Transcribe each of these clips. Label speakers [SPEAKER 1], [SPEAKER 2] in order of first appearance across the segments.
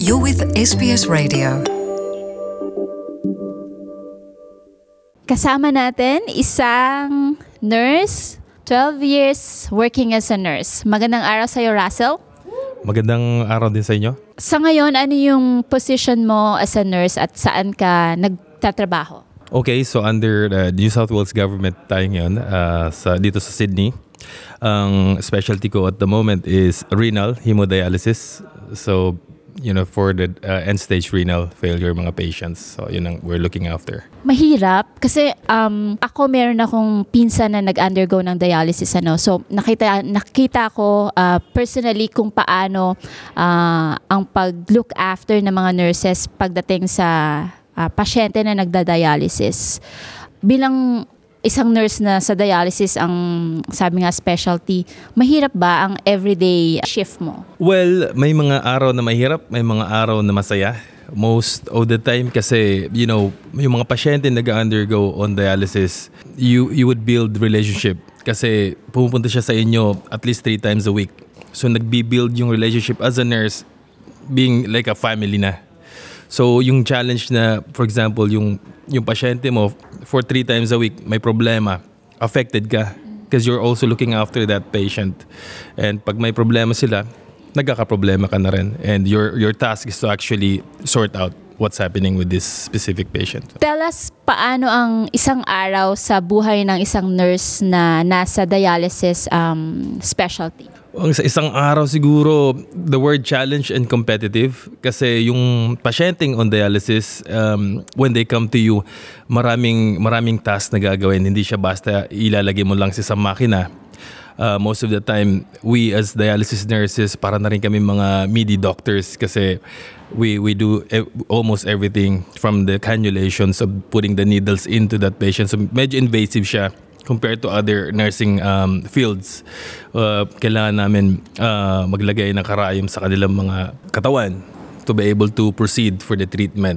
[SPEAKER 1] You're with SBS Radio.
[SPEAKER 2] Kasama natin isang nurse, 12 years working as a nurse. Magandang araw sa'yo, Russell.
[SPEAKER 3] Magandang araw din sa inyo.
[SPEAKER 2] Sa ngayon, ano yung position mo as a nurse at saan ka nagtatrabaho?
[SPEAKER 3] Okay, so under the New South Wales government tayo ngayon dito sa Sydney. Ang specialty ko at the moment is renal hemodialysis. So, for the end-stage renal failure mga patients. So, yun ang we're looking after.
[SPEAKER 2] Mahirap kasi ako meron akong pinsan na nag-undergo ng dialysis. So, nakita ko personally kung paano ang pag-look after ng mga nurses pagdating sa pasyente na nagda-dialysis. Bilang isang nurse na sa dialysis, ang sabi nga specialty, mahirap ba ang everyday shift mo?
[SPEAKER 3] Well, may mga araw na mahirap, may mga araw na masaya. Most of the time kasi, yung mga pasyente nag-undergo on dialysis, you would build relationship kasi pumupunta siya sa inyo at least 3 times a week. So nagbi-build yung relationship as a nurse, being like a family na. So yung challenge na, for example, yung pasyente mo for 3 times a week may problema, affected ka because you're also looking after that patient. And pag may problema sila, nagkakaproblema ka na rin. And your task is to actually sort out what's happening with this specific patient.
[SPEAKER 2] Tell us paano ang isang araw sa buhay ng isang nurse na nasa dialysis specialty.
[SPEAKER 3] Sa isang araw siguro, the word challenge and competitive kasi yung pasyenteng on dialysis, when they come to you, maraming task na gagawin. Hindi siya basta ilalagay mo lang sa isang makina. Most of the time, we as dialysis nurses, para na rin kami mga midi doctors kasi we do almost everything from the cannulations of putting the needles into that patient. So medyo invasive siya compared to other nursing fields. Kailangan namin maglagay ng karayom sa kanilang mga katawan to be able to proceed for the treatment.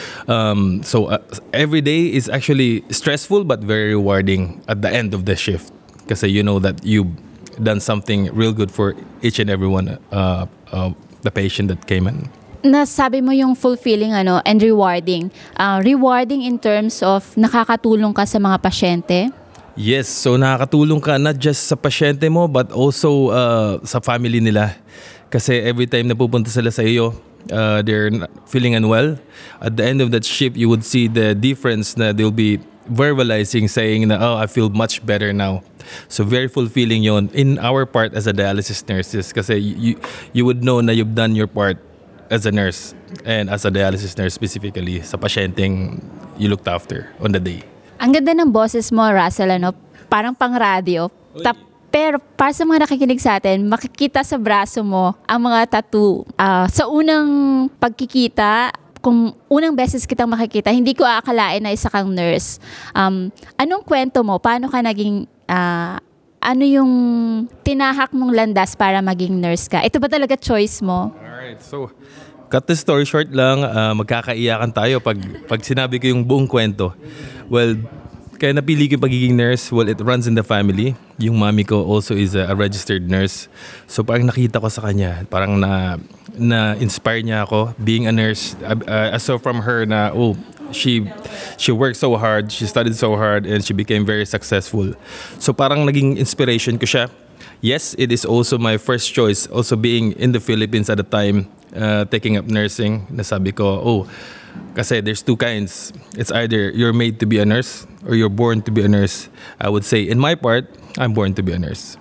[SPEAKER 3] So every day is actually stressful but very rewarding at the end of the shift kasi you know that you've done something real good for each and every one the patient that came in.
[SPEAKER 2] Nasabi mo yung fulfilling and rewarding. Rewarding in terms of nakakatulong ka sa mga pasyente.
[SPEAKER 3] Yes, so nakakatulong ka not just sa pasyente mo but also sa family nila. Kasi every time na pupunta sila sa iyo, they're feeling unwell. At the end of that shift, you would see the difference na they'll be verbalizing, saying na, I feel much better now. So very fulfilling yon in our part as a dialysis nurses kasi you would know na you've done your part as a nurse and as a dialysis nurse specifically sa pasyenteng you looked after on the day.
[SPEAKER 2] Ang ganda ng boses mo, Russell, parang pang-radio. Pero para sa mga nakikinig sa atin, makikita sa braso mo ang mga tattoo. Sa unang pagkikita, kung unang beses kitang makikita, hindi ko aakalain na isa kang nurse. Anong kwento mo? Paano ka naging, ano yung tinahak mong landas para maging nurse ka? Ito ba talaga choice mo?
[SPEAKER 3] Alright, so cut the story short lang, magkakaiyakan tayo pag sinabi ko yung buong kwento. Well, kaya napili ko yung pagiging nurse, well, it runs in the family. Yung mami ko also is a registered nurse. So parang nakita ko sa kanya, parang na-inspire niya ako being a nurse. I saw from her na, she worked so hard, she studied so hard, and she became very successful. So parang naging inspiration ko siya. Yes, it is also my first choice. Also being in the Philippines at the time, taking up nursing, nasabi ko, kasi there's 2 kinds. It's either you're made to be a nurse or you're born to be a nurse. I would say, in my part, I'm born to be a nurse.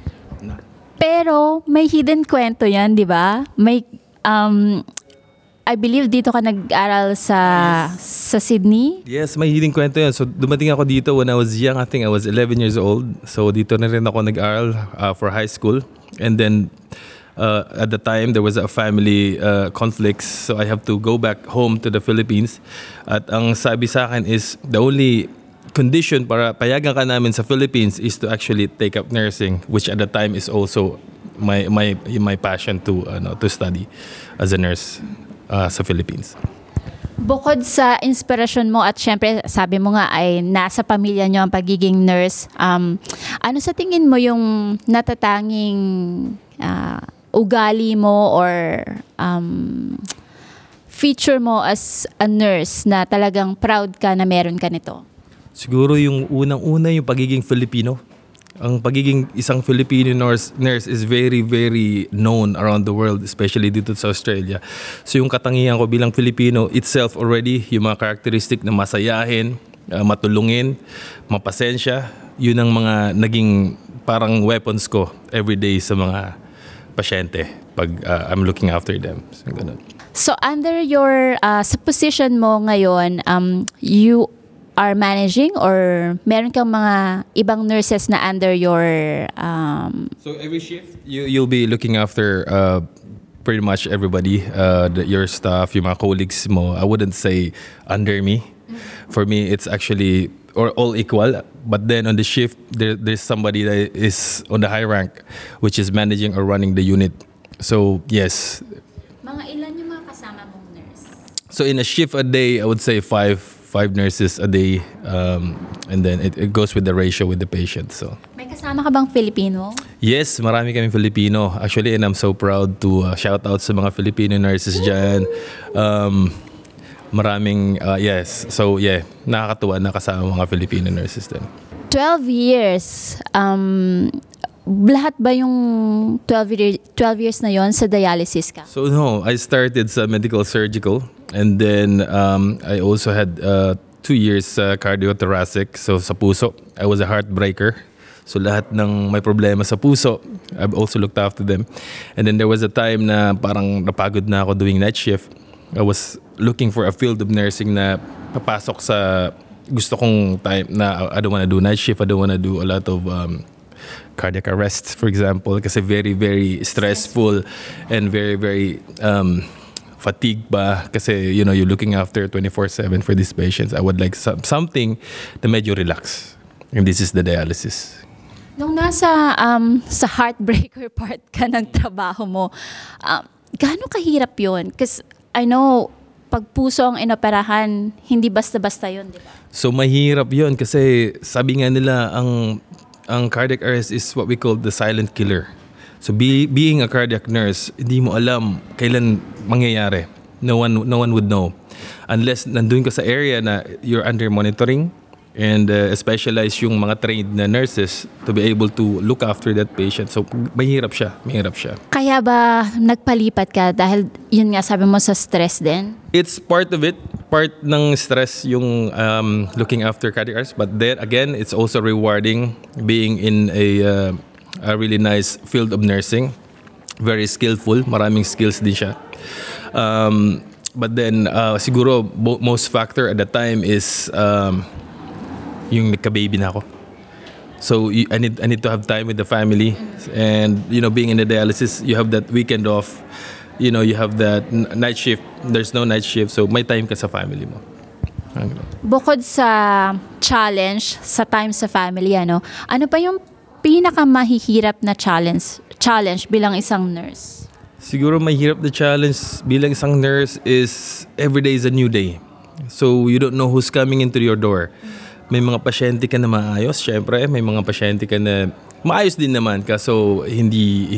[SPEAKER 2] Pero may hidden kwento yan, di ba? May, I believe dito ka nag-aral sa Sydney?
[SPEAKER 3] Yes, may hidden kwento yan. So dumating ako dito when I was young. I think I was 11 years old. So dito na rin ako nag-aral for high school. And then at the time, there was a family conflicts. So I have to go back home to the Philippines. At ang sabi sa akin is, the only condition para payagan ka namin sa Philippines is to actually take up nursing, which at the time is also my passion to study as a nurse sa Philippines.
[SPEAKER 2] Bukod sa inspirasyon mo at syempre sabi mo nga ay nasa pamilya nyo ang pagiging nurse, ano sa tingin mo yung natatanging ugali mo or feature mo as a nurse na talagang proud ka na meron ka nito?
[SPEAKER 3] Siguro yung unang-una yung pagiging Filipino. Ang pagiging isang Filipino nurse is very, very known around the world, especially dito sa Australia. So yung katangian ko bilang Filipino itself already, yung mga characteristic na masayahin, matulungin, mapasensya, yun ang mga naging parang weapons ko everyday sa mga pasyente pag I'm looking after them. So, ganun.
[SPEAKER 2] So under your, sa position mo ngayon, you are managing or meron kang mga ibang nurses na under your...
[SPEAKER 3] So every shift, you'll be looking after pretty much everybody, your staff, yung mga colleagues mo. I wouldn't say under me. For me, it's actually all equal. But then on the shift, there's somebody that is on the high rank, which is managing or running the unit. So yes.
[SPEAKER 2] Mga ilan yung mga kasama mong nurse?
[SPEAKER 3] So in a shift a day, I would say five nurses a day, and then it goes with the ratio with the patient. So
[SPEAKER 2] May kasama ka bang Filipino?
[SPEAKER 3] yes, marami kaming Filipino. Actually, and I'm so proud to shout out sa mga Filipino nurses dyan. Maraming, yes. So yeah, nakakatuwa na kasama mga Filipino nurses din.
[SPEAKER 2] 12 years. Lahat ba yung 12 years na yon sa dialysis ka?
[SPEAKER 3] So no, I started sa medical surgical, and then I also had 2 years cardiothoracic, so sa puso. I was a heartbreaker. So lahat ng may problema sa puso, I've also looked after them. And then there was a time na parang napagod na ako doing night shift. I was looking for a field of nursing na papasok sa gusto kong time na I don't want to do night shift. I don't want to do a lot of cardiac arrests, for example, kasi very, very stressful and very, very fatigue ba kasi you're looking after 24/7 for these patients. I would like something na medyo relax, and this is the dialysis.
[SPEAKER 2] Nung nasa sa heartbreaker part ka ng trabaho mo, gaano kahirap yon? Kasi I know pag puso ang inoperahan, hindi basta-basta yon, di ba?
[SPEAKER 3] So mahirap yon kasi sabi nga nila ang cardiac arrest is what we call the silent killer. So being a cardiac nurse, hindi mo alam kailan mangyayari. No one would know unless nandun ka sa area na you're under monitoring and specialized yung mga trained na nurses to be able to look after that patient. So mahirap siya.
[SPEAKER 2] Kaya ba nagpalipat ka dahil yun nga sabi mo sa stress din?
[SPEAKER 3] It's part of it. Part ng stress yung looking after cardiac arrest. But then again, it's also rewarding being in a really nice field of nursing. Very skillful. Maraming skills din siya. But then siguro most factor at the time is yung nagka-baby na ako. So I need to have time with the family, and being in the dialysis, you have that weekend off. You have that night shift. There's no night shift, so may time ka sa family mo.
[SPEAKER 2] Bukod sa challenge sa time sa family, ano pa yung pinakamahihirap na challenge bilang isang nurse?
[SPEAKER 3] Siguro mahirap na challenge bilang isang nurse is every day is a new day. So you don't know who's coming into your door. May mga pasyente ka na maayos, syempre. May mga pasyente ka na maayos din naman. Kaso hindi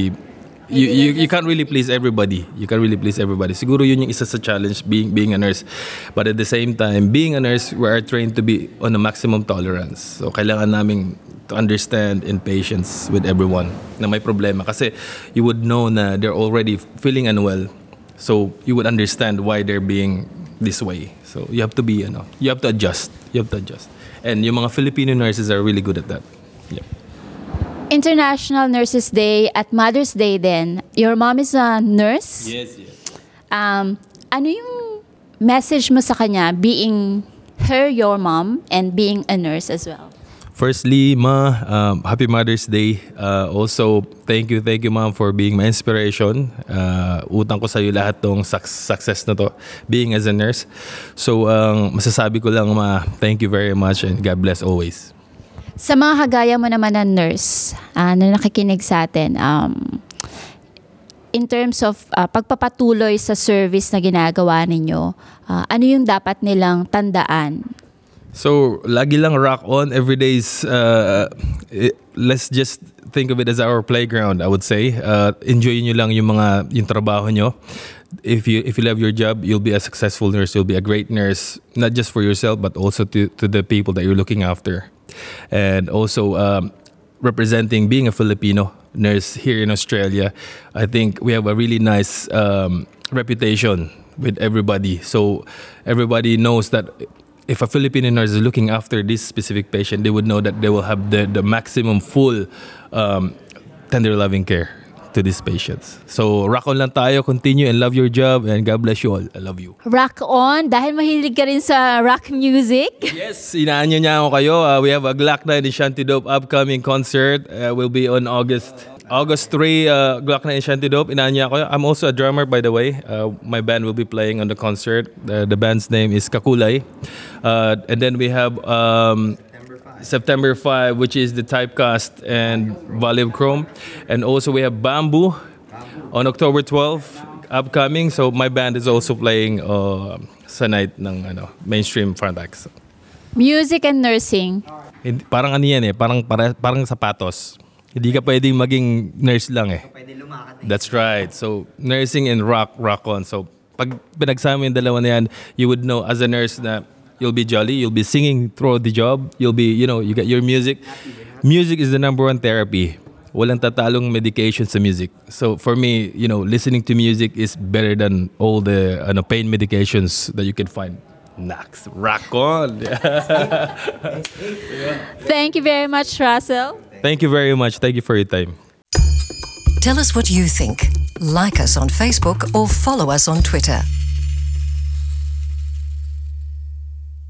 [SPEAKER 3] you can't really please everybody. Siguro yun yung isa sa challenge being a nurse. But at the same time, being a nurse, we are trained to be on a maximum tolerance. So kailangan namin to understand in patience with everyone na may problema. Kasi you would know na they're already feeling unwell. So you would understand why they're being this way. So you have to adjust. And yung mga Filipino nurses are really good at that. Yeah.
[SPEAKER 2] International Nurses Day at Mother's Day din. Your mom is a nurse?
[SPEAKER 3] Yes.
[SPEAKER 2] Ano yung message mo sa kanya being your mom and being a nurse as well?
[SPEAKER 3] Firstly, Ma, happy Mother's Day. Also, thank you Mom for being my inspiration. Utang ko sa iyo lahat tong success na to, being as a nurse. So, masasabi ko lang, Ma, thank you very much and God bless always.
[SPEAKER 2] Sa mga kagaya mo naman na nurse na nakikinig sa atin, in terms of pagpapatuloy sa service na ginagawa ninyo, ano yung dapat nilang tandaan?
[SPEAKER 3] So, lagi lang rock on. Every day is, let's just think of it as our playground, I would say. Enjoy nyo lang yung trabaho nyo. if you love your job, you'll be a successful nurse. You'll be a great nurse, not just for yourself, but also to the people that you're looking after. And also representing being a Filipino nurse here in Australia, I think we have a really nice reputation with everybody. So everybody knows that if a Filipino nurse is looking after this specific patient, they would know that they will have the maximum full tender loving care to these patients. So rock on lang tayo, continue and love your job, and God bless you all. I love you.
[SPEAKER 2] Rock on, dahil mahilig ka rin sa rock music.
[SPEAKER 3] Yes, inaanyo niya ako kayo. We have a Glock 9 Shanty Dope upcoming concert. Will be on August 3, Glock 9 Shanty Dope. Inaanyo ako. I'm also a drummer, by the way. My band will be playing on the concert. The band's name is Kakulay. And then we have September 5, which is the Typecast and Valium Chrome. And also we have Bamboo on October 12 upcoming. So my band is also playing sa night ng mainstream front acts.
[SPEAKER 2] Music and nursing.
[SPEAKER 3] Parang ano yan parang sapatos. Hindi ka pwedeng maging nurse lang eh.
[SPEAKER 4] Pwede lumakad na.
[SPEAKER 3] That's right. So nursing and rock on. So pag pinagsama yung dalawa na yan, you would know as a nurse na you'll be jolly, you'll be singing throughout the job, you'll be, you get your music. Music is the number one therapy. Walang tatalong medication sa music. So for me, listening to music is better than all the pain medications that you can find. Nax, rock on.
[SPEAKER 2] Thank you very much, Russell.
[SPEAKER 3] Thank you very much. Thank you for your time.
[SPEAKER 1] Tell us what you think. Like us on Facebook or follow us on Twitter.